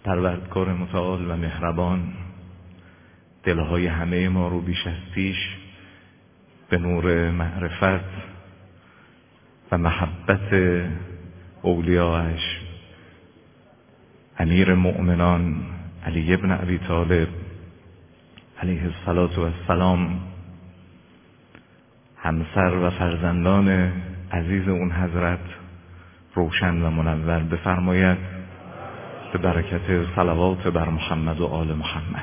پروردگار متعال و مهربان دلهای همه ما رو بیش از پیش به نور معرفت و محبت اولیاءش امیر مؤمنان علی ابن ابی طالب علیه السلام همسر و فرزندان عزیز اون حضرت روشن و منور بفرماید به برکت صلوات بر محمد و آل محمد.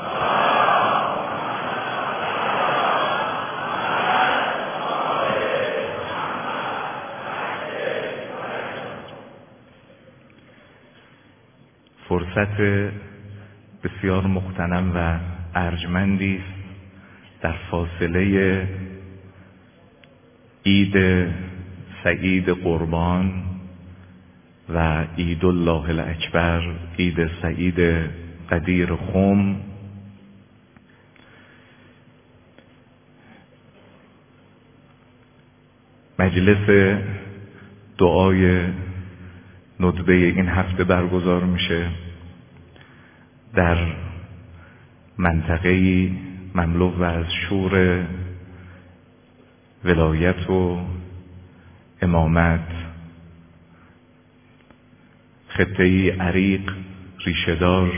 فرصت بسیار مغتنم و ارجمندی است در فاصله عید سعید قربان و عید الله الاکبر، عید سعید قدیر خم، مجلس دعای ندبه این هفته برگزار میشه در منطقه‌ای مملو و از شور ولایت و امامت، خطه‌ای عریق ریشه‌دار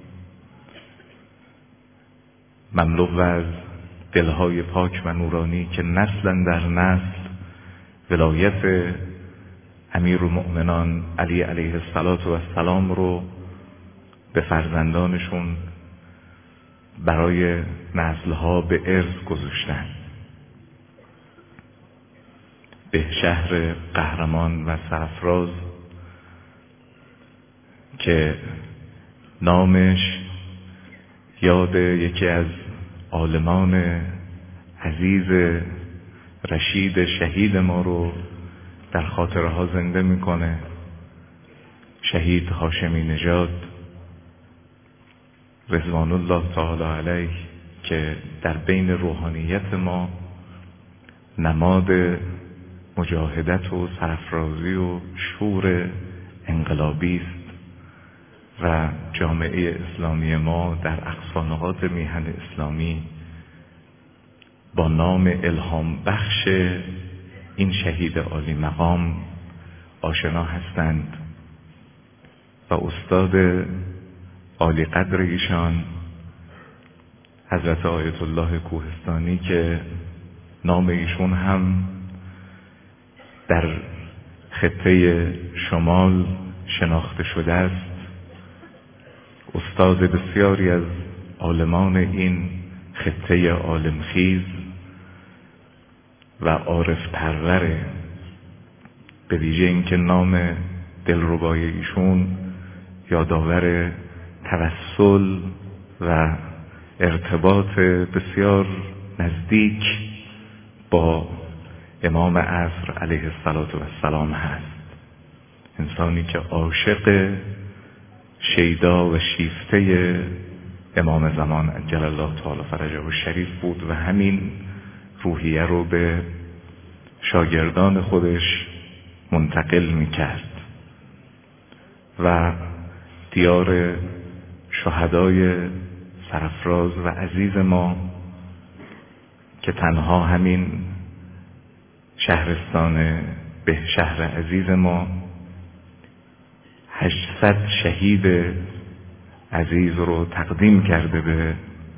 مملو از دلهای پاک و نورانی که نسلا در نسل ولایت امیرالمؤمنان علی علیه السلام رو به فرزندانشون برای نسلها به ارث گذاشتن. به شهر قهرمان و سرفراز که نامش یاد یکی از عالمان عزیز رشید شهید ما رو در خاطره ها زنده میکنه، شهید هاشمی نژاد رضوان الله تعالی علیه، که در بین روحانیت ما نماد مجاهدت و سرفرازی و شور انقلابی است و جامعه اسلامی ما در اقصا نقاط میهن اسلامی با نام الهام بخش این شهید عالی مقام آشنا هستند و استاد عالی قدر ایشان حضرت آیت الله کوهستانی که نام ایشون هم در خطه شمال شناخته شده است، استاد بسیاری از عالمان این خطه عالمخیز و عارف پروره، به ویژه اینکه نام دلربای ایشون یادآور توسل و ارتباط بسیار نزدیک با امام عصر علیه السلام هست. انسانی که عاشق شیدا و شیفته امام زمان عجل الله تعالی فرجه الشریف بود و همین روحیه رو به شاگردان خودش منتقل میکرد و دیار شهدای سرفراز و عزیز ما که تنها همین شهرستان به شهر عزیز ما 800 شهید عزیز رو تقدیم کرده به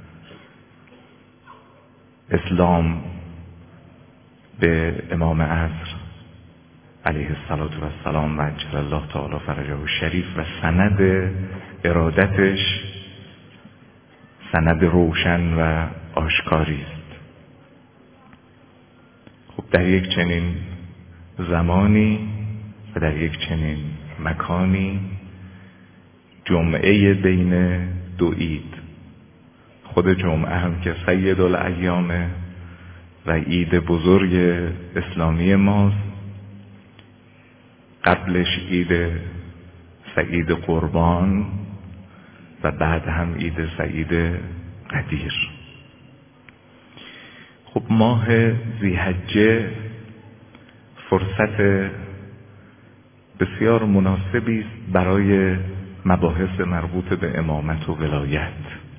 اسلام، به امام عصر علیه السلام و عجل الله تعالی فرجه الشریف و سند ارادتش سند روشن و آشکاری است. خب در یک چنین زمانی و در یک چنین مکانی جمعه بین دو عید، خود جمعه هم که سید الایامه و عید بزرگ اسلامی ماست، قبلش عید سعید قربان و بعد هم عید سعید قدیر. خب ماه ذی‌حجه فرصت بسیار مناسبی است برای مباحث مربوط به امامت و ولایت.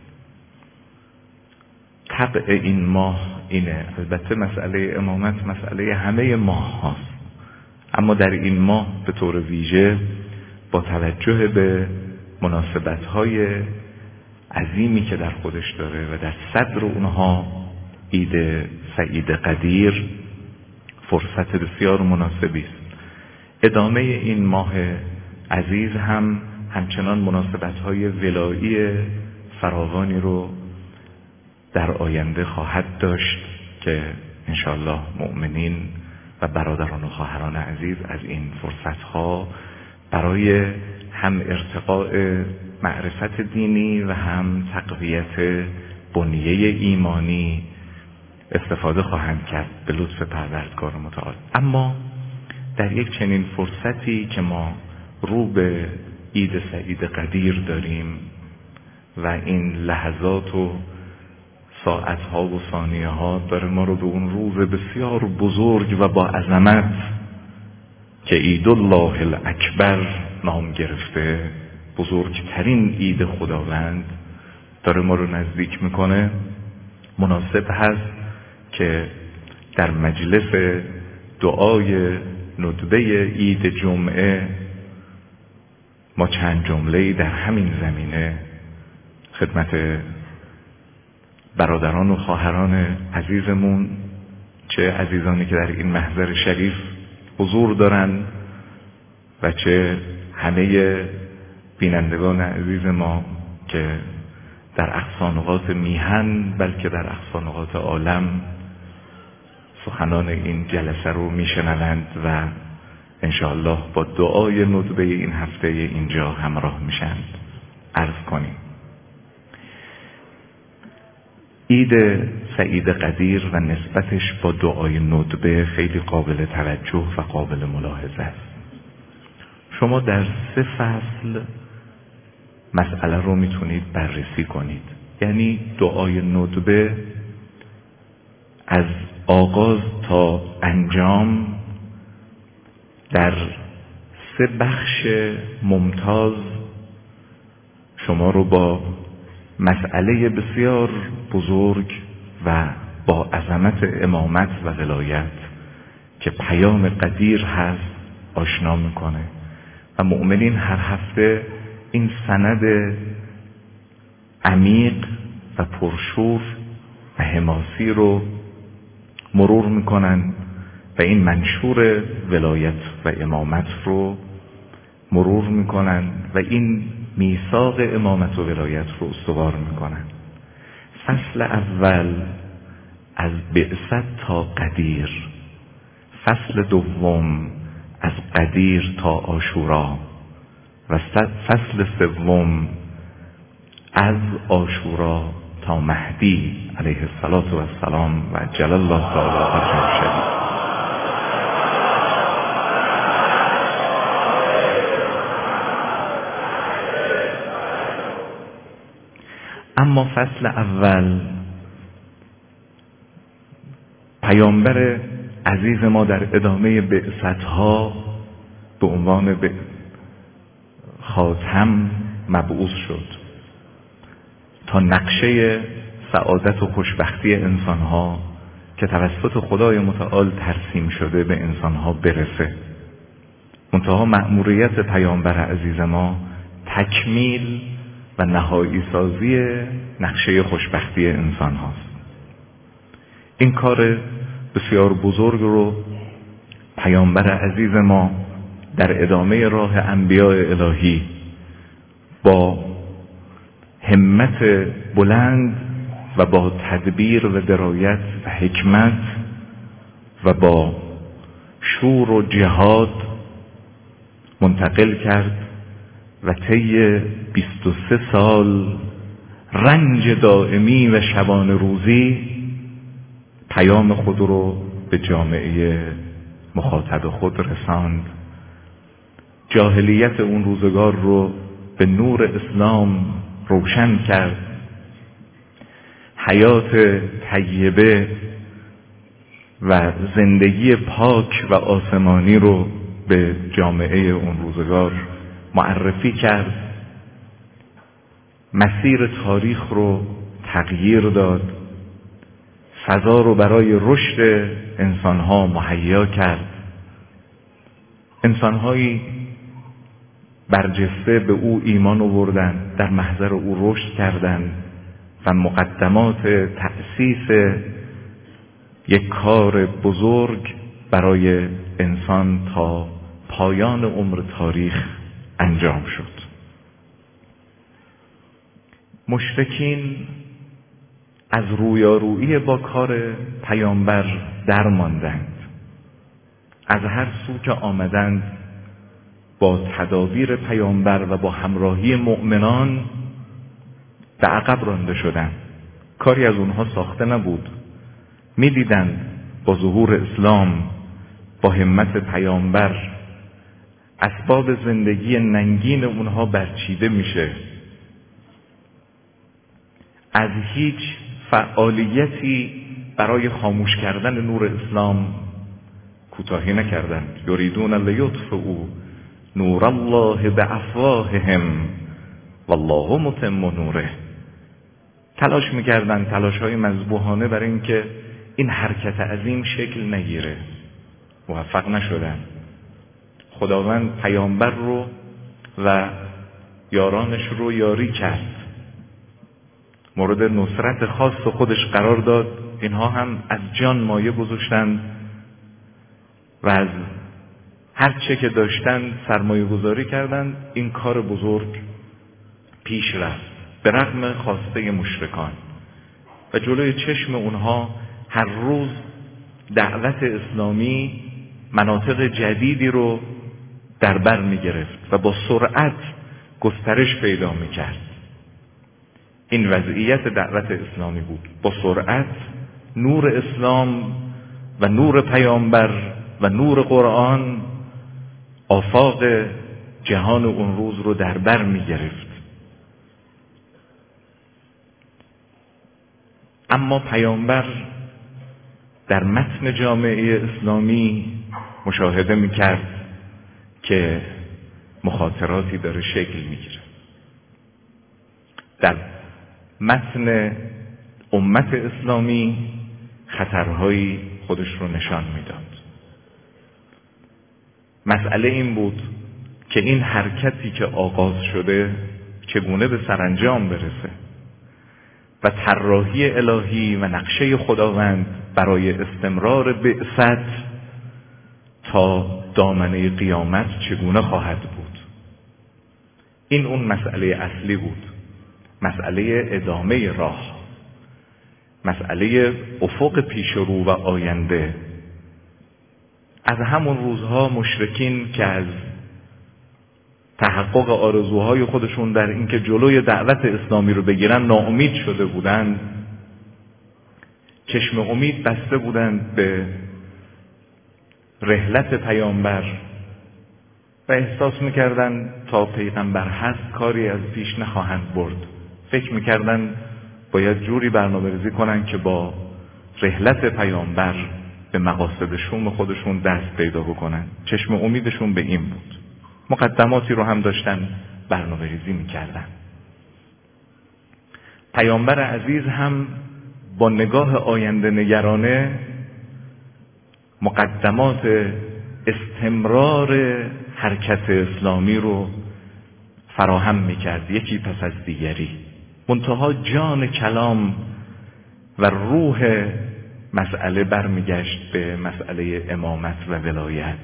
طبع این ماه اینه. البته مسئله امامت مسئله همه ماه هاست، اما در این ماه به طور ویژه با توجه به مناسبت‌های عظیمی که در خودش داره و در صدر اونها عید سعید قدیر فرصت بسیار مناسبی است. ادامه این ماه عزیز همچنان مناسبت‌های ولایی فراوانی رو در آینده خواهد داشت که انشاءالله مؤمنین و برادران و خواهران عزیز از این فرصت‌ها برای هم ارتقاء معرفت دینی و هم تقویت بنیه ایمانی استفاده خواهند کرد به لطف پروردگار متعال. اما در یک چنین فرصتی که ما رو به عید سعید قدیر داریم و این لحظات و ساعتها و ثانیه ها داره ما رو به اون روز بسیار بزرگ و با عظمت که عید الله الاکبر نام گرفته، بزرگترین عید خداوند داره ما رو نزدیک میکنه، مناسب هست که در مجلس دعای ندبه عید جمعه ما چند جمله‌ای در همین زمینه خدمت برادران و خواهران عزیزمون، چه عزیزانی که در این محضر شریف حضور دارن و چه همه بینندگان عزیز ما که در اقصانقاط میهن بلکه در اقصانقاط عالم سخنان این جلسه رو میشنوند و انشاءالله با دعای ندبه این هفته اینجا همراه میشند. عرض کنیم عید سعید قدیر و نسبتش با دعای ندبه خیلی قابل توجه و قابل ملاحظه است. شما در 3 فصل مسئله رو میتونید بررسی کنید. یعنی دعای ندبه از آغاز تا انجام در 3 بخش ممتاز شما رو با مسئله بسیار بزرگ و با عظمت امامت و ولایت که پیام قدیر هست آشنا میکنه و مؤمنین هر هفته این سند عمیق و پرشور و حماسی رو مرور میکنن و این منشور ولایت و امامت رو مرور میکنن و این میثاق امامت و ولایت رو استوار میکنن. فصل اول از بعثت تا قدیر، فصل دوم از قدیر تا عاشورا و فصل سوم از عاشورا تا مهدی علیه السلام و عجل الله تعالی فرجه شریف. اما فصل اول پیامبر عزیز ما در ادامه بعثتها به عنوان خاتم مبعوث شد تا نقشه سعادت و خوشبختی انسانها که توسط خدای متعال ترسیم شده به انسانها برسه. منتها مأموریت پیامبر عزیز ما تکمیل و نهایی سازی نقشه خوشبختی انسان هاست. این کار بسیار بزرگ رو پیامبر عزیز ما در ادامه راه انبیاء الهی با همت بلند و با تدبیر و درایت و حکمت و با شور و جهاد منتقل کرد و طی 23 سال رنج دائمی و شبانه روزی پیام خود رو به جامعه مخاطب خود رساند. جاهلیت اون روزگار رو به نور اسلام روشن کرد. حیات طیبه و زندگی پاک و آسمانی رو به جامعه اون روزگار معرفی کرد مسیر تاریخ رو تغییر داد، فضا رو برای رشد انسانها مهیا کرد. انسانهایی برجسته به او ایمان آوردند، در محضر او رشد کردند و مقدمات تأسیس یک کار بزرگ برای انسان تا پایان عمر تاریخ انجام شد. مشرکین از رویارویی با کار پیامبر درماندند. از هر سو که آمدند با تدابیر پیامبر و با همراهی مؤمنان به عقب رانده شدند. کاری از اونها ساخته نبود. می‌دیدند با ظهور اسلام، با همت پیامبر، اسباب زندگی ننگین اونها برچیده میشه. از هیچ فعالیتی برای خاموش کردن نور اسلام کوتاهی نکردند. یریدون لیطفئوا نور الله بافواههم والله متم نوره. تلاش میکردند، تلاش‌های مذبوحانه برای اینکه این حرکت عظیم شکل نگیره. موفق نشدند. خداوند پیامبر رو و یارانش رو یاری کرد، مورد نصرت خاص خودش قرار داد. اینها هم از جان مایه گذاشتند و از هر چه که داشتند سرمایه گذاری کردند. این کار بزرگ پیش رفت به رغم خواسته مشرکان و جلوی چشم اونها هر روز دعوت اسلامی مناطق جدیدی رو در بر می گرفت و با سرعت گسترش پیدا می کرد. این وضعیت دعوت اسلامی بود. با سرعت نور اسلام و نور پیامبر و نور قرآن آفاق جهان اون روز رو در بر می گرفت. اما پیامبر در متن جامعه اسلامی مشاهده می کرد که مخاطراتی داره شکل می گیره. در متن امت اسلامی خطرهایی خودش رو نشان میداد. مسئله این بود که این حرکتی که آغاز شده چگونه به سرانجام برسه و طراحی الهی و نقشه خداوند برای استمرار بعثت تا دامنه قیامت چگونه خواهد بود. این اون مسئله اصلی بود، مسئله ادامه راه، مسئله افق پیش رو و آینده. از همون روزها مشرکین که از تحقق آرزوهای خودشون در اینکه جلوی دعوت اسلامی رو بگیرن ناامید شده بودند، چشم امید بسته بودند به رحلت پیامبر و احساس میکردن تا پیغمبر هست کاری از پیش نخواهند برد. فکر میکردن باید جوری برنامه‌ریزی کنن که با رحلت پیامبر به مقاصد شوم خودشون دست پیدا بکنن. چشم امیدشون به این بود. مقدماتی رو هم داشتن برنامه‌ریزی میکردن. پیامبر عزیز هم با نگاه آینده نگرانه مقدمات استمرار حرکت اسلامی رو فراهم میکرد، یکی پس از دیگری. منتها جان کلام و روح مسئله برمیگشت به مسئله امامت و ولایت،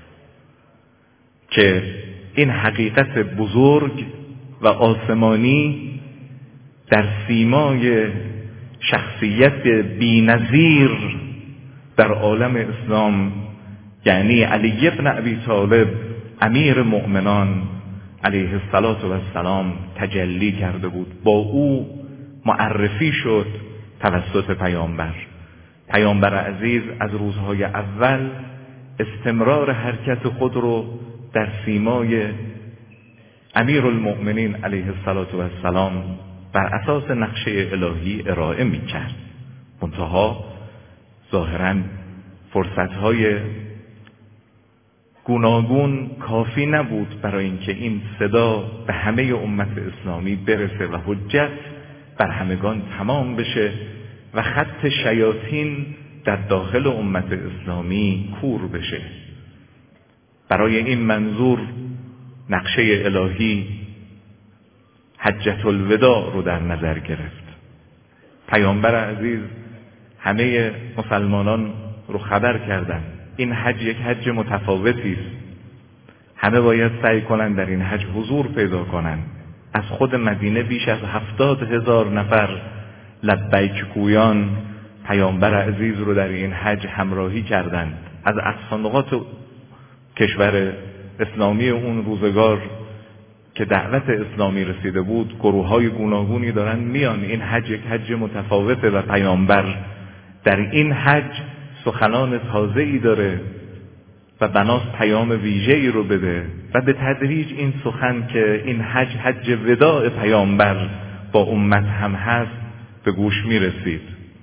که این حقیقت بزرگ و آسمانی در سیمای شخصیت بی‌نظیر در عالم اسلام، یعنی علی ابن ابی طالب امیر مؤمنان علیه السلام تجلی کرده بود. با او معرفی شد توسط پیامبر عزیز از روزهای اول استمرار حرکت خود رو در سیمای امیر المؤمنین علیه السلام بر اساس نقشه الهی ارائه می کرد. منتها ظاهراً فرصتهای گوناگون کافی نبود برای اینکه این صدا به همه امت اسلامی برسه و حجت بر همگان تمام بشه و خط شیاطین در داخل امت اسلامی کور بشه. برای این منظور نقشه الهی حجة الوداع رو در نظر گرفت. پیامبر عزیز همه مسلمانان رو خبر کردند این حج یک حج متفاوتی است. همه باید سعی کنند در این حج حضور پیدا کنند. از خود مدینه بیش از 70,000 نفر لبیک گویان پیامبر عزیز رو در این حج همراهی کردند. از اصحاب کشور اسلامی اون روزگار که دعوت اسلامی رسیده بود، گروه‌های گوناگونی دارن میان. این حج یک حج متفاوته و پیامبر در این حج سخنان تازه‌ای داره و بناست پیام ویژه‌ای رو بده و به تدریج این سخن که این حج وداع پیامبر با امت هم هست به گوش میرسید.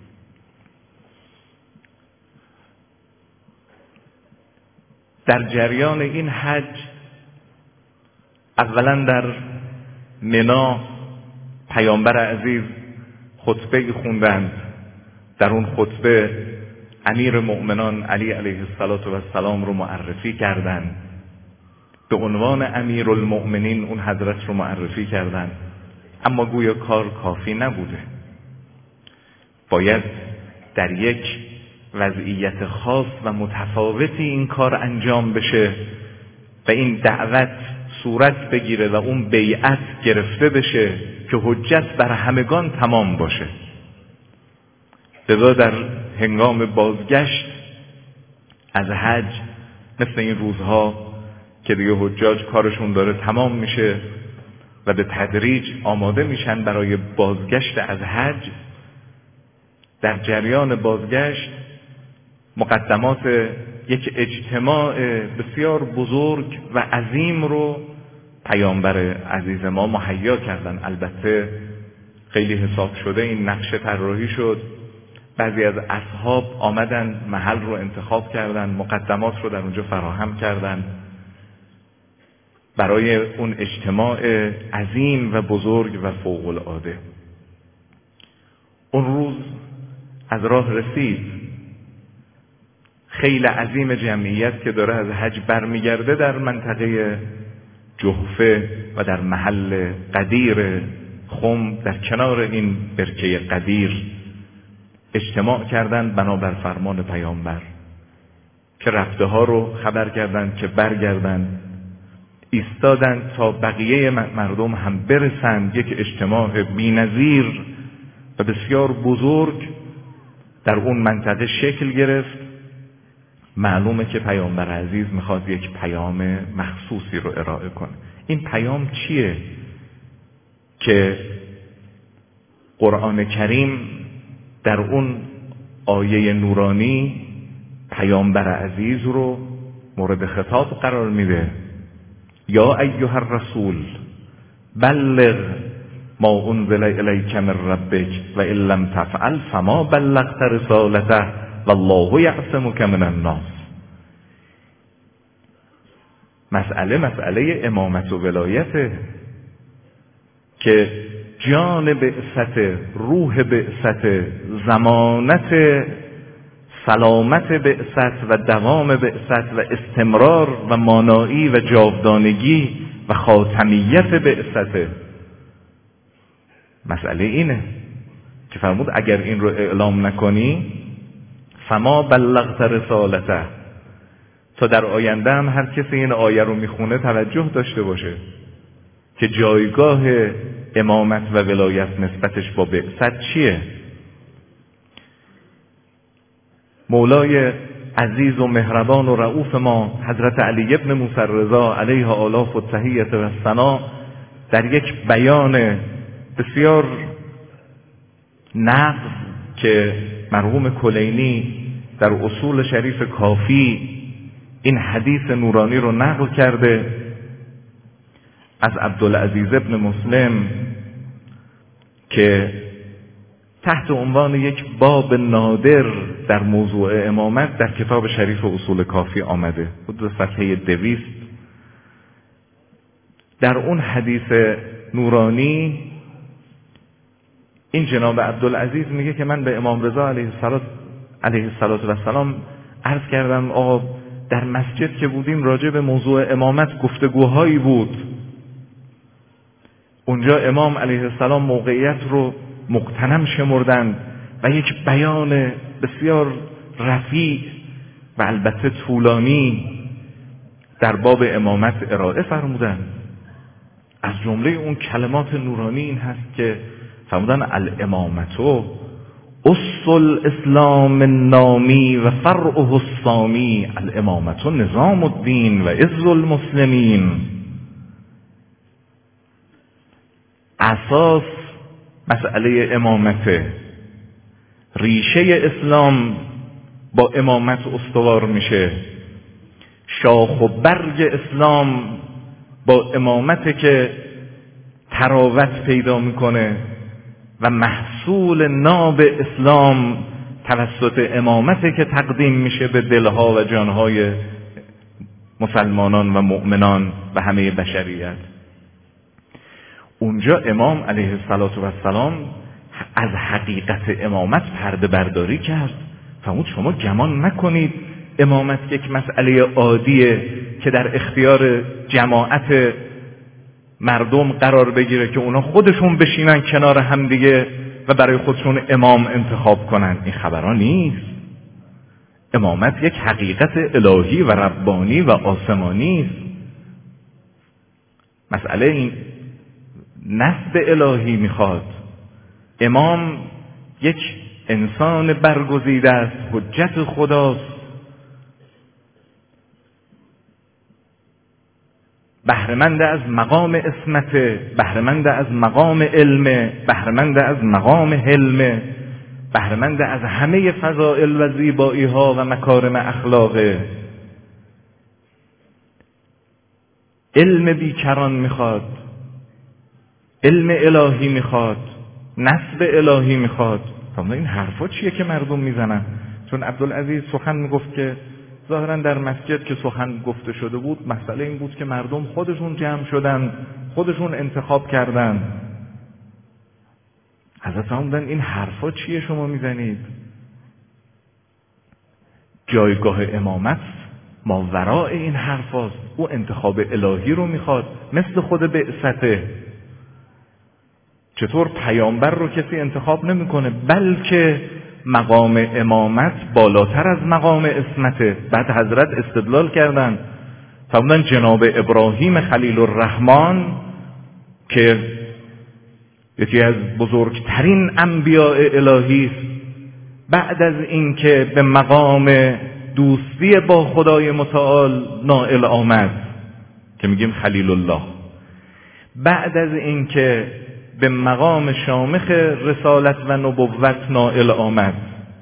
در جریان این حج اولا در منا پیامبر عزیز خطبه خوندند. در اون خطبه امیر مؤمنان علی علیه السلام رو معرفی کردند. به عنوان امیرالمؤمنین اون حضرت رو معرفی کردند. اما گویا کار کافی نبوده. باید در یک وضعیت خاص و متفاوتی این کار انجام بشه و این دعوت صورت بگیره و اون بیعت گرفته بشه که حجت بر همگان تمام باشه. لذا در هنگام بازگشت از حج مثل این روزها که دیگه حجاج کارشون داره تمام میشه و به تدریج آماده میشن برای بازگشت از حج، در جریان بازگشت مقدمات یک اجتماع بسیار بزرگ و عظیم رو پیامبر عزیز ما مهیا کردن. البته خیلی حساب شده این نقشه طراحی شد. بعضی از اصحاب آمدن محل رو انتخاب کردن، مقدمات رو در اونجا فراهم کردن برای اون اجتماع عظیم و بزرگ و فوق العاده. اون روز از راه رسید، خیلی عظیم جمعیت که داره از حج برمیگرده در منطقه جحفه و در محل قدیر خم در کنار این برکه قدیر اجتماع کردند بنابر فرمان پیامبر که رفته ها رو خبر کردند که برگردند. ایستادند تا بقیه مردم هم برسند. یک اجتماع بی‌نظیر و بسیار بزرگ در اون منطقه شکل گرفت. معلومه که پیامبر عزیز میخواد یک پیام مخصوصی رو ارائه کنه. این پیام چیه؟ که قرآن کریم در اون آیه نورانی پیامبر عزیز رو مورد خطاب قرار میده. یا ایها الرسول بلغ ما انزل الیک من ربک و ان لم تفعل فما بلغت رسالته والله یعصمک من الناس. مسئله امامت و ولایته که جان بعثت، روح بعثت، ضمانت سلامت بعثت و دوام بعثت و استمرار و مانایی و جاودانگی و خاتمیت بعثت. مسئله اینه که فرمود اگر این رو اعلام نکنی فما بلغت رسالته، تا در آینده هم هر کسی این آیه رو میخونه توجه داشته باشه که جایگاه امامت و ولایت نسبتش با بعثت چیه. مولای عزیز و مهربان و رؤوف ما حضرت علی ابن موسی الرضا علیه آلاف و تحیت و ثنا در یک بیان بسیار نقض که مرحوم کلینی در اصول شریف کافی این حدیث نورانی رو نقل کرده از عبدالعزیز ابن مسلم که تحت عنوان یک باب نادر در موضوع امامت در کتاب شریف اصول کافی آمده، حدود صفحه 200. در اون حدیث نورانی این جناب عبدالعزیز میگه که من به امام رضا علیه السلام عرض کردم آقا در مسجد که بودیم راجع به موضوع امامت گفتگوهایی بود، اونجا امام علیه السلام موقعیت رو مغتنم شمردند و یک بیان بسیار رفیع و البته طولانی در باب امامت ارائه فرمودند. از جمله اون کلمات نورانی این هست که فرمودن الامامتو اصل الاسلام النامی و فرعه السامی، الامامتو نظام الدین و عز المسلمین. اساس مسئله امامته، ریشه اسلام با امامت استوار میشه، شاخ و برگ اسلام با امامته که تراوت پیدا میکنه و محصول ناب اسلام توسط امامته که تقدیم میشه به دلها و جانهای مسلمانان و مؤمنان و همه بشریت. اونجا امام علیه السلام از حقیقت امامت پرده برداری کرد. فرمود شما گمان نکنید امامت یک مسئله عادیه که در اختیار جماعت مردم قرار بگیره که اونا خودشون بشینن کنار همدیگه و برای خودشون امام انتخاب کنن. این خبرها نیست. امامت یک حقیقت الهی و ربانی و آسمانی است. مسئله این نصب الهی میخواد. امام یک انسان برگزیده است، حجت خداست، بهره‌مند از مقام عصمت، بهره‌مند از مقام علم، بهره‌مند از مقام حلم، بهره‌مند از همه فضائل و زیبایی ها و مکارم اخلاقه. علم بیکران میخواد، علم الهی میخواد، نصب الهی میخواد. این حرفا چیه که مردم میزنن؟ چون عبدالعزیز سخن میگفت که ظاهرا در مسجد که سخن گفته شده بود مسئله این بود که مردم خودشون جمع شدن، خودشون انتخاب کردن. حضرت فرمودن این حرفا چیه شما میزنید؟ جایگاه امامت ماوراء این حرفاست. او انتخاب الهی رو میخواد، مثل خود بعثته. چطور پیامبر رو کسی انتخاب نمیکنه، بلکه مقام امامت بالاتر از مقام عصمته. بعد حضرت استدلال کردن، فرمودن جناب ابراهیم خلیل الرحمن که یکی از بزرگترین انبیاء الهی است، بعد از اینکه به مقام دوستی با خدای متعال نائل آمد که میگیم خلیل الله، بعد از اینکه به مقام شامخ رسالت و نبوت نائل آمد،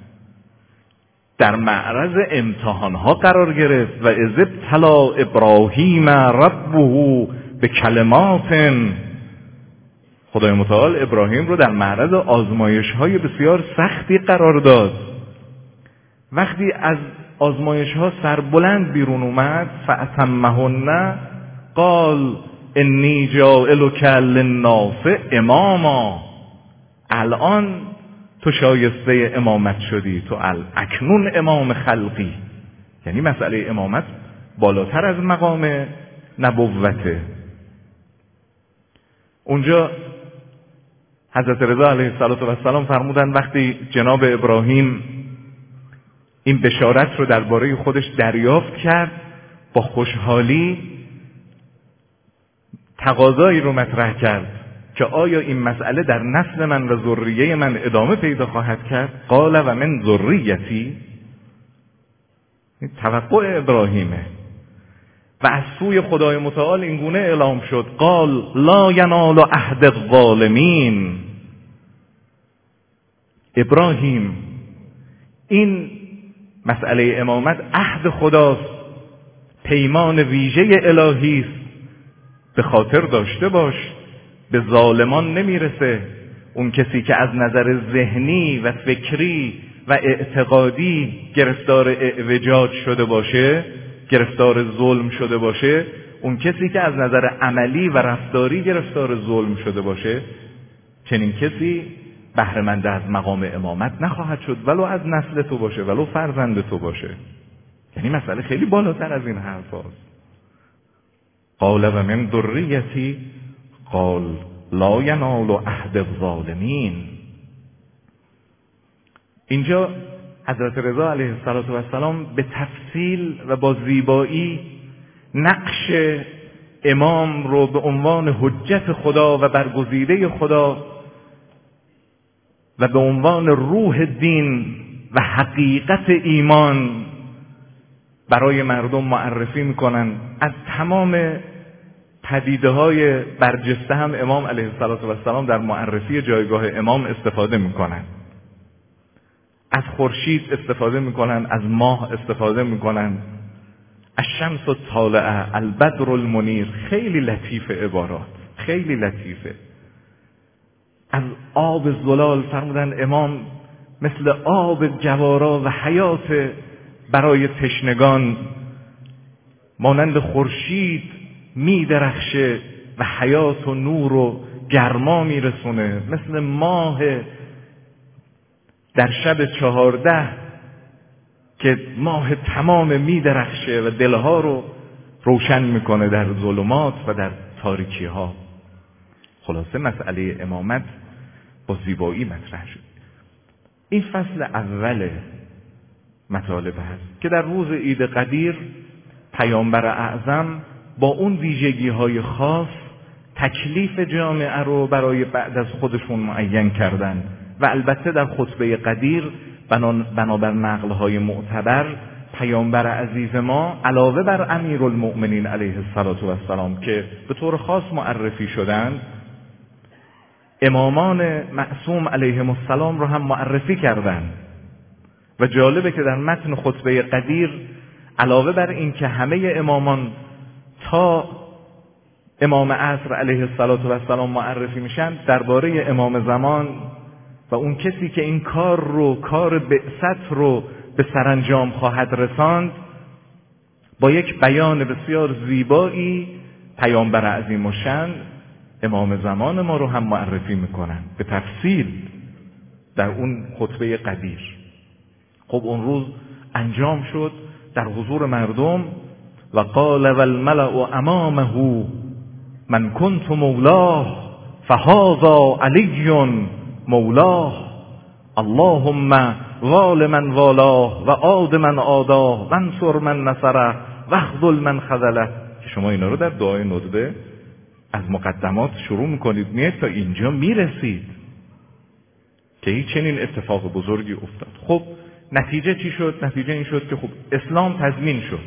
در معرض امتحانها قرار گرفت و اذ ابتلی ابراهیم ربه به کلمات. خدای متعال ابراهیم رو در معرض آزمایش‌های بسیار سختی قرار داد. وقتی از آزمایش‌ها سربلند بیرون اومد، فأتمهن قال انی جاعلک للناس اماما. الان تو شایسته امامت شدی، تو اکنون امام خلقی. یعنی مسئله امامت بالاتر از مقام نبوته. اونجا حضرت رضا علیه السلام فرمودن وقتی جناب ابراهیم این بشارت رو درباره خودش دریافت کرد، با خوشحالی تقاضایی رو مطرح کرد که آیا این مسئله در نسل من و ذریه من ادامه پیدا خواهد کرد؟ قال و من ذریتی. این توقع ابراهیمه و از سوی خدای متعال این گونه اعلام شد قال لا ینال عهد الظالمین. ابراهیم، این مسئله امامت عهد خداست، پیمان ویژه الهی است، به خاطر داشته باش، به ظالمان نمیرسه. اون کسی که از نظر ذهنی و فکری و اعتقادی گرفتار اعوجاج شده باشه، گرفتار ظلم شده باشه، اون کسی که از نظر عملی و رفتاری گرفتار ظلم شده باشه، چنین کسی بهره‌مند از مقام امامت نخواهد شد، ولو از نسل تو باشه، ولو فرزند تو باشه. یعنی مسئله خیلی بالاتر از این حرف هاست. قال و من ذریتی قال لا ینال عهد الظالمین. اینجا حضرت رضا علیه السلام به تفصیل و با زیبایی نقش امام رو به عنوان حجت خدا و برگزیده خدا و به عنوان روح دین و حقیقت ایمان برای مردم معرفی میکنن. از تمام پدیده‌های برجسته هم امام علیه السلام در معرفی جایگاه امام استفاده میکنن. از خورشید استفاده میکنن، از ماه استفاده میکنن، الشمس الطالعه، البدر المنیر. خیلی لطیف عبارات، خیلی لطیفه. از آب زلال فرمودن امام مثل آب جوارا و حیات برای تشنگان، مانند خورشید می درخشه و حیات و نور و گرما می رسونه، مثل ماه در شب 14 که ماه تمام می درخشه و دلها رو روشن میکنه در ظلمات و در تاریکی ها. خلاصه مسئله امامت با زیبایی مطرح شد. این فصل اول مطالب هست که در روز عید قدیر پیامبر اعظم با اون ویژگی های خاص تکلیف جامعه رو برای بعد از خودشون معین کردن و البته در خطبه قدیر بنابر نقل های معتبر پیامبر عزیز ما علاوه بر امیرالمؤمنین علیه السلام که به طور خاص معرفی شدند، امامان معصوم علیهم السلام رو هم معرفی کردند. و جالبه که در متن خطبه قدیر علاوه بر این که همه امامان تا امام عصر علیه السلام معرفی میشن، درباره امام زمان و اون کسی که این کار بعثت رو به سرانجام خواهد رساند با یک بیان بسیار زیبایی پیامبر عظیم الشأن امام زمان ما رو هم معرفی میکنن به تفصیل در اون خطبه قدیر. خب اون روز انجام شد در حضور مردم و قال والملأ امامه من کنت مولاه فهذا علی مولاه اللهم وال من والاه و عاد من عاداه وانصر من نصره واخذل من خذله. که شما اینا رو در دعای ندبه از مقدمات شروع میکنید میاد تا اینجا میرسید که هیچ چنین اتفاق بزرگی افتاد. خب نتیجه چی شد؟ نتیجه این شد که خب اسلام تضمین شد،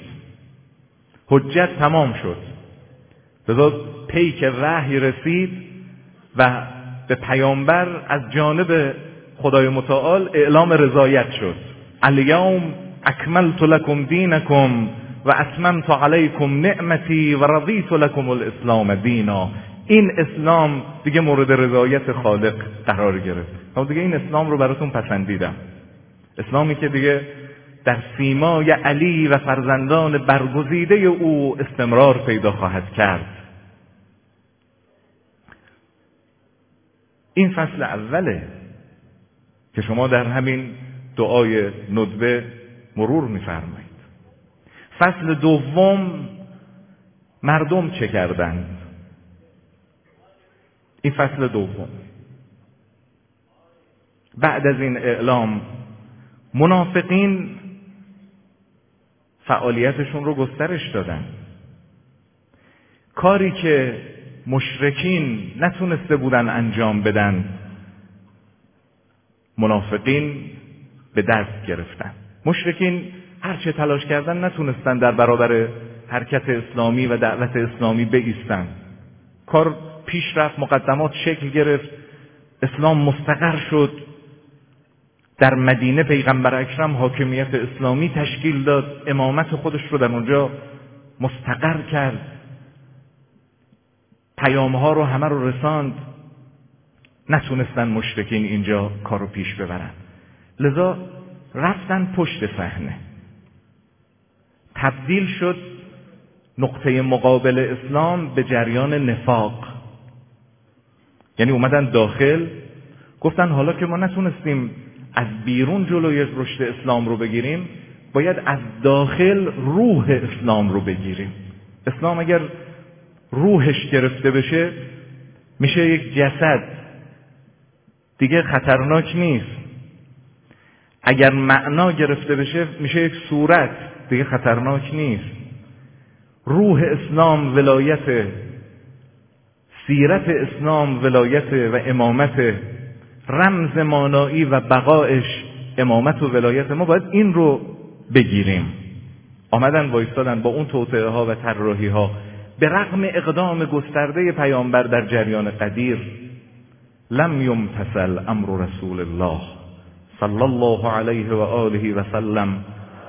حجت تمام شد، لذا پیک وحی رسید و به پیامبر از جانب خدای متعال اعلام رضایت شد. الیوم اکملت لکم دینکم و اتممت علیکم نعمتی و رضیت لکم الاسلام دینا. این اسلام دیگه مورد رضایت خالق قرار گرفت. من دیگه این اسلام رو براتون پسندیدم، اسلامی که دیگه در سیمای علی و فرزندان برگزیده او استمرار پیدا خواهد کرد. این فصل اوله که شما در همین دعای ندبه مرور می‌فرمایید. فصل دوم مردم چه کردند؟ این فصل دوم بعد از این اعلام منافقین فعالیتشون رو گسترش دادن. کاری که مشرکین نتونسته بودن انجام بدن منافقین به دست گرفتن. مشرکین هرچه تلاش کردن نتونستن در برابر حرکت اسلامی و دعوت اسلامی بایستن. کار پیش رفت، مقدمات شکل گرفت، اسلام مستقر شد. در مدینه پیغمبر اکرم حاکمیت اسلامی تشکیل داد، امامت خودش رو در اونجا مستقر کرد، پیامها رو همه رو رساند. نتونستن مشرکین اینجا کارو پیش ببرن، لذا رفتن پشت صحنه. تبدیل شد نقطه مقابل اسلام به جریان نفاق. یعنی اومدن داخل، گفتن حالا که ما نتونستیم از بیرون جلوی رشد اسلام رو بگیریم، باید از داخل روح اسلام رو بگیریم. اسلام اگر روحش گرفته بشه میشه یک جسد، دیگه خطرناک نیست. اگر معنا گرفته بشه میشه یک صورت، دیگه خطرناک نیست. روح اسلام ولایت، سیرت اسلام ولایت و امامت، رمز مانایی و بقایش امامت و ولایت. ما باید این رو بگیریم. آمدن وایستادن با اون توطئه ها و طراحی ها، به رغم اقدام گسترده پیامبر در جریان قدیر، لم یمتثل امر رسول الله صلی الله علیه و آله و سلم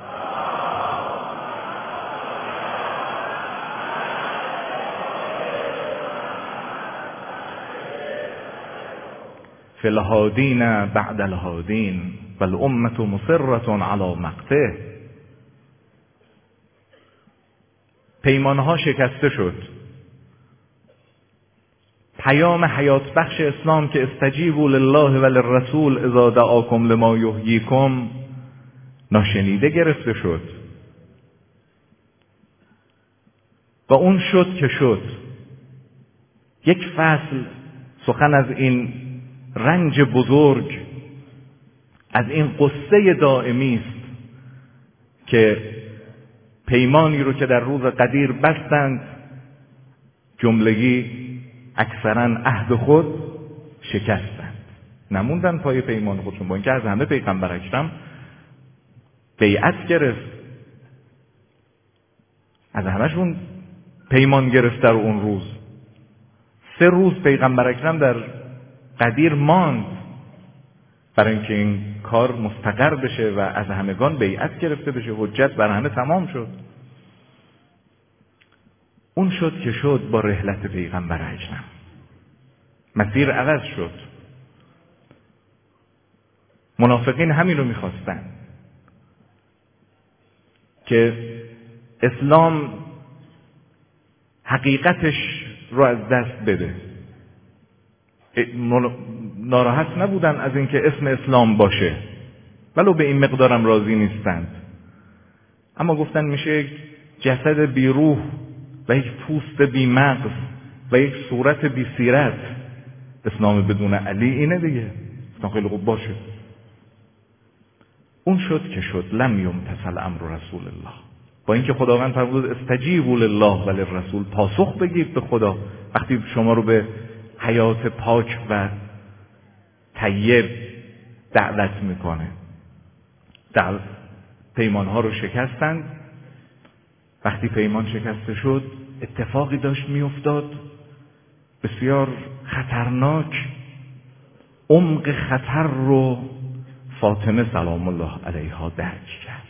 فی الهادین بعد الهادین والامة مصرة علی مقته. پیمانها شکسته شد. پیام حیات بخش اسلام که استجیبوا لله و للرسول اذا دعاکم لما یحییکم ناشنیده گرفته شد. و اون شد که شد. یک فصل سخن از این رنج بزرگ، از این قصه دائمی است که پیمانی رو که در روز قدیر بستند، جملگی اکثرا عهد خود شکستند، نموندن پای پیمان خودشون، با اینکه از همه پیغمبر اکرم بیعت گرفت، از همهشون پیمان گرفت. در اون روز 3 روز پیغمبر اکرم در قدیر ماند برای اینکه این کار مستقر بشه و از همگان بیعت گرفته بشه، حجت بر همه تمام شد. اون شد که شد با رحلت پیغمبر اکرم. مسیر عوض شد. منافقین همین رو میخواستن که اسلام حقیقتش رو از دست بده. ناراحت نبودن از اینکه اسم اسلام باشه، ولو به این مقدارم راضی نیستند، اما گفتن میشه یک جسد بی روح و یک پوست بی مغز و یک صورت بی سیرت. اسلام بدون علی اینه دیگه. خیلی خوب باشه. اون شد که شد. لم یمتثل امر رسول الله. با اینکه خداوند فرمود استجیبوا لله و للرسول، پاسخ بگید به خدا وقتی شما رو به حیات پاک و طیب دعوت میکنه. پیمانها رو شکستند. وقتی پیمان شکسته شد اتفاقی داشت میافتاد بسیار خطرناک. عمق خطر رو فاطمه سلام الله علیها درک کرد.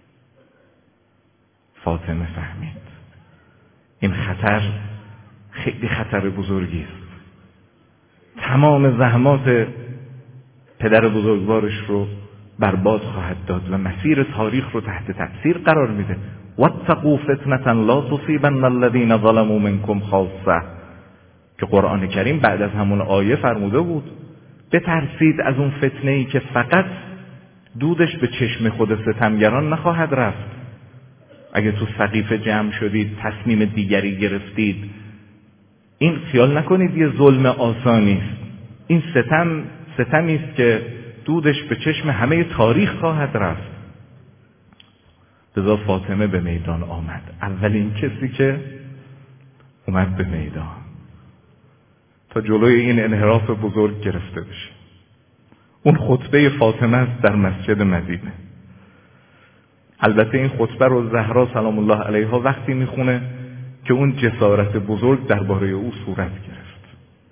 فاطمه فهمید این خطر خیلی خطر بزرگی است. تمام زحمات پدر بزرگوارش رو برباد خواهد داد و مسیر تاریخ رو تحت تاثیر قرار میده. واتقوا فتنة لا تصیبن الذین ظلموا منکم خاصة، که قرآن کریم بعد از همون آیه فرموده بود بترسید از اون فتنه‌ای که فقط دودش به چشم خود ستمگران نخواهد رفت. اگه تو سقیفه جمع شدید تصمیم دیگری گرفتید، این خیال نکنید یه ظلم آسانی است. این ستمی است که دودش به چشم همه تاریخ خواهد رفت. لذا فاطمه به میدان آمد. اولین کسی که اومد به میدان تا جلوی این انحراف بزرگ گرفته بشه. اون خطبه فاطمه است در مسجد مدینه. البته این خطبه رو زهرا سلام الله علیها وقتی میخونه که اون جسارت بزرگ درباره او صورت گرفت.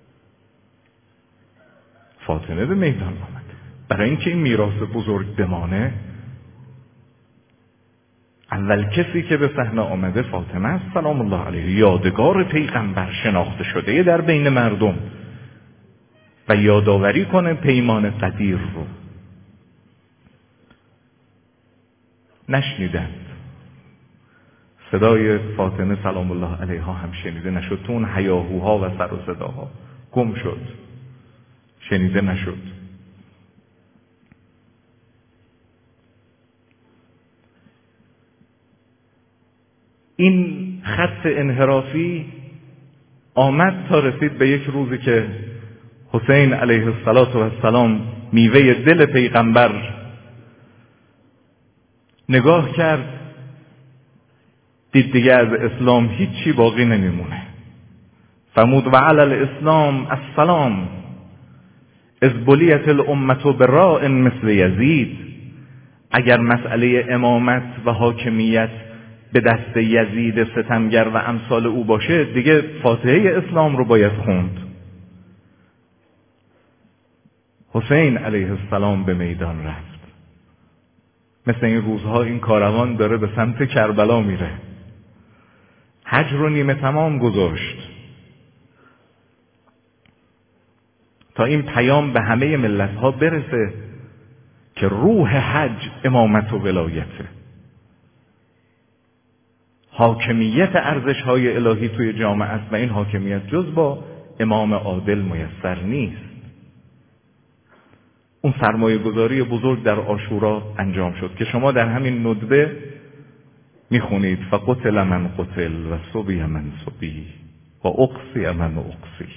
فاطمه به میدان آمد برای اینکه این میراث بزرگ بمانه. اول کسی که به صحنه آمده فاطمه است سلام الله علیها، یادگار پیغمبر، شناخته شده در بین مردم. و یادآوری کنه پیمان قدیر رو. نشنیدند. صدای فاطمه سلام الله علیها هم شنیده نشد. تو اون هیاهوها و سر و صداها گم شد، شنیده نشد. این خط انحرافی آمد تا رسید به یک روزی که حسین علیه السلام میوه دل پیغمبر نگاه کرد، دید دیگه از اسلام هیچی باقی نمیمونه. فرمود و علی الاسلام السلام اذ بلیت الامة براء مثل یزید. اگر مسئله امامت و حاکمیت به دست یزید ستمگر و امثال او باشه، دیگه فاتحه اسلام رو باید خوند. حسین علیه السلام به میدان رفت. مثل این روزها این کاروان داره به سمت کربلا میره. حج رو نیمه تمام گذاشت تا این پیام به همه ملت‌ها برسه که روح حج امامت و ولایته. حاکمیت ارزش‌های الهی توی جامعه است و این حاکمیت جز با امام عادل میسر نیست. اون سرمایه گذاری بزرگ در عاشورا انجام شد که شما در همین ندبه میخونید فقتل من قتل و صبی من صبی و اقصی من اقصی.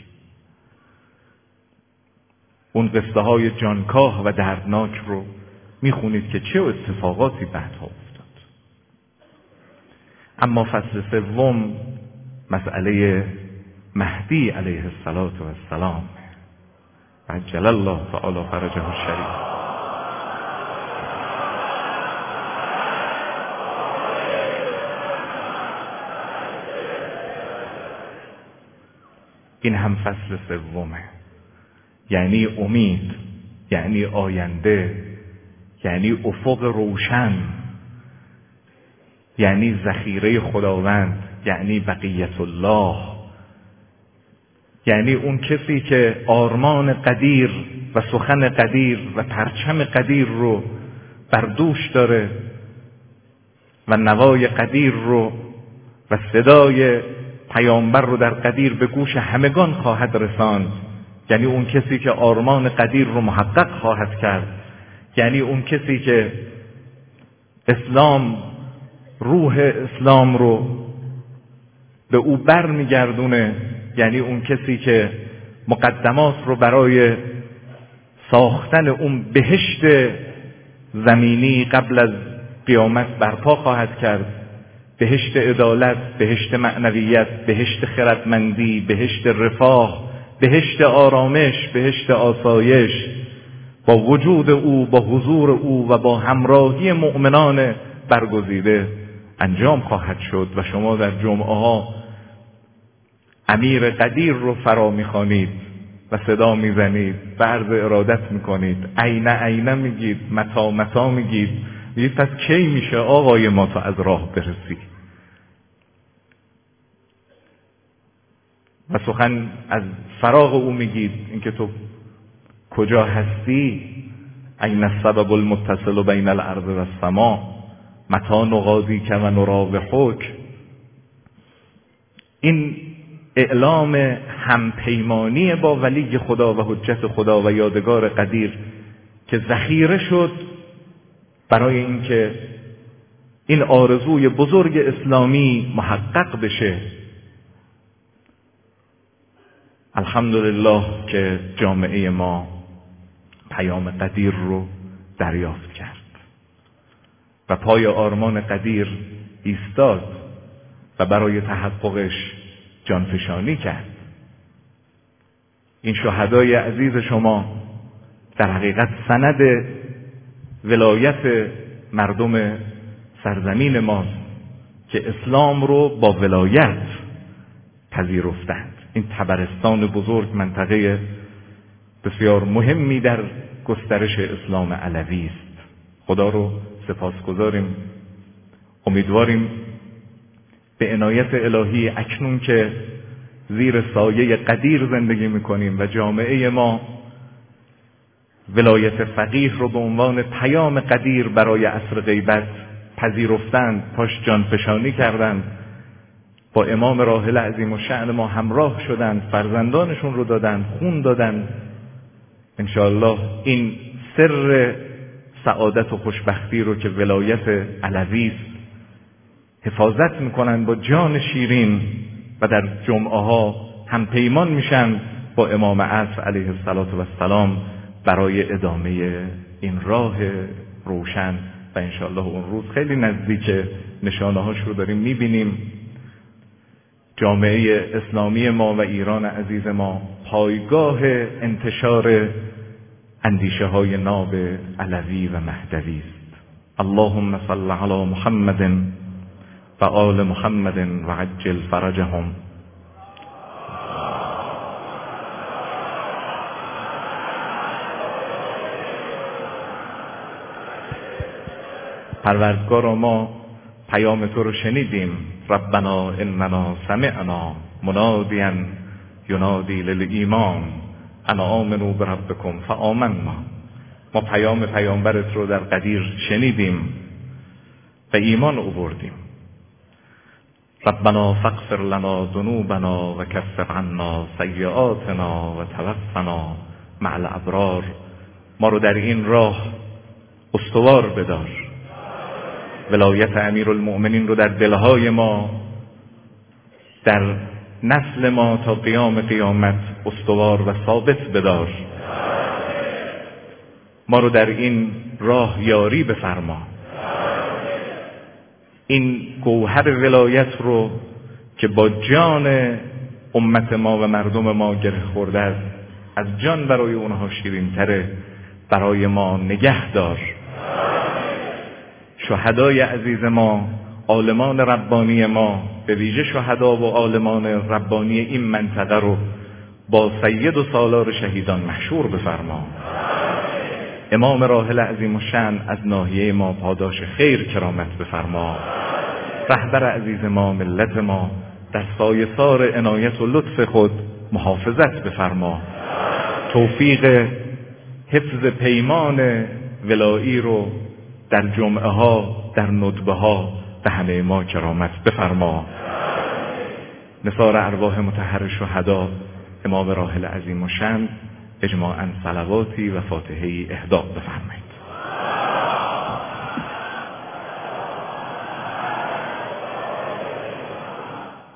اون قصه های جانکاه و دردناک رو میخونید که چه اتفاقاتی بعدها افتاد. اما فصل سوم مسئله مهدی علیه السلام عجل الله تعالی فرجه الشریف. این هم فصل سومه، یعنی امید، یعنی آینده، یعنی افق روشن، یعنی ذخیره خداوند، یعنی بقیت الله، یعنی اون کسی که آرمان قدیر و سخن قدیر و پرچم قدیر رو بر دوش داره و نوای قدیر رو و صدای پیامبر رو در قدیر به گوش همگان خواهد رساند. یعنی اون کسی که آرمان قدیر رو محقق خواهد کرد، یعنی اون کسی که اسلام، روح اسلام رو به او بر میگردونه، یعنی اون کسی که مقدمات رو برای ساختن اون بهشت زمینی قبل از قیامت برپا خواهد کرد. بهشت عدالت، بهشت معنویت، بهشت خردمندی، بهشت رفاه، بهشت آرامش، بهشت آسایش، با وجود او، با حضور او و با همراهی مؤمنان برگزیده انجام خواهد شد. و شما در جمعه ها امیر قدیر رو فرا میخوانید و صدا میزنید و عرض ارادت میکنید، عینه میگید، متا میگید، میگید پس کی میشه آقای ما تو از راه برسی؟ و سخن از فراغ او میگید، اینکه تو کجا هستی، این السبب المتصل بین الارض و السماء متا نقاضی که و نراوحک. این اعلام همپیمانی با ولی خدا و حجت خدا و یادگار قدیر که ذخیره شد برای اینکه این آرزوی بزرگ اسلامی محقق بشه. الحمدلله که جامعه ما پیام قدیر رو دریافت کرد و پای آرمان قدیر ایستاد و برای تحققش جانفشانی کرد. این شهدای عزیز شما در حقیقت سند ولایت مردم سرزمین ماست که اسلام رو با ولایت پذیرفتند. این طبرستان بزرگ منطقه بسیار مهمی در گسترش اسلام علوی است. خدا رو سپاسگزاریم، امیدواریم به عنایت الهی اکنون که زیر سایه قدیر زندگی میکنیم و جامعه ما ولایت فقیه رو به عنوان پیام قدیر برای عصر غیبت پذیرفتند، پاش جانفشانی کردند، با امام راحل عظیم الشأن ما همراه شدند، فرزندانشون رو دادند، خون دادند. انشاءالله این سر سعادت و خوشبختی رو که ولایت علوی است حفاظت میکنن با جان شیرین و در جمعه ها هم پیمان میشن با امام عصر علیه السلام برای ادامه این راه روشن و انشاءالله اون روز خیلی نزدیک، نشانه هاش رو داریم میبینیم. جامعه اسلامی ما و ایران عزیز ما پایگاه انتشار اندیشه های ناب علوی و مهدوی است. اللهم صل علی محمد و آل محمد و عجل فرجهم. پروردگارا ما پیام تو رو شنیدیم. ربنا اننا سمعنا منادیا ینادی للایمان ان آمنوا بربکم فآمنا. ما پیام پیامبرت رو در قدیر شنیدیم و ایمان آوردیم. ربنا فاغفر لنا ذنوبنا و کفر عنا سیئاتنا و توفنا مع الابرار. ما رو در این راه استوار بدار. ولایت امیرالمؤمنین رو در دلهای ما، در نسل ما تا قیام قیامت استوار و ثابت بدار. ما رو در این راه یاری بفرما. این گوهر ولایت رو که با جان امت ما و مردم ما گره خورده است، از جان برای اونها شیرین تره، برای ما نگه دار. شهدای عزیز ما، عالمان ربانی ما، به ویژه شهدا و عالمان ربانی این منطقه رو با سید و سالار شهیدان محشور بفرما. امام راحل عظیم الشأن از ناحیه ما پاداش خیر کرامت بفرما. رهبر عزیز ما، ملت ما، در سایه‌سار عنایت و لطف خود محافظت بفرما. توفیق حفظ پیمان ولایی رو در جمعه ها، در ندبه ها به همه ما کرامت بفرما. نثار ارواح مطهر شهدا امام راحل عظیم الشأن اجماعاً صلواتی و فاتحه‌ای اهدا بفرمایید.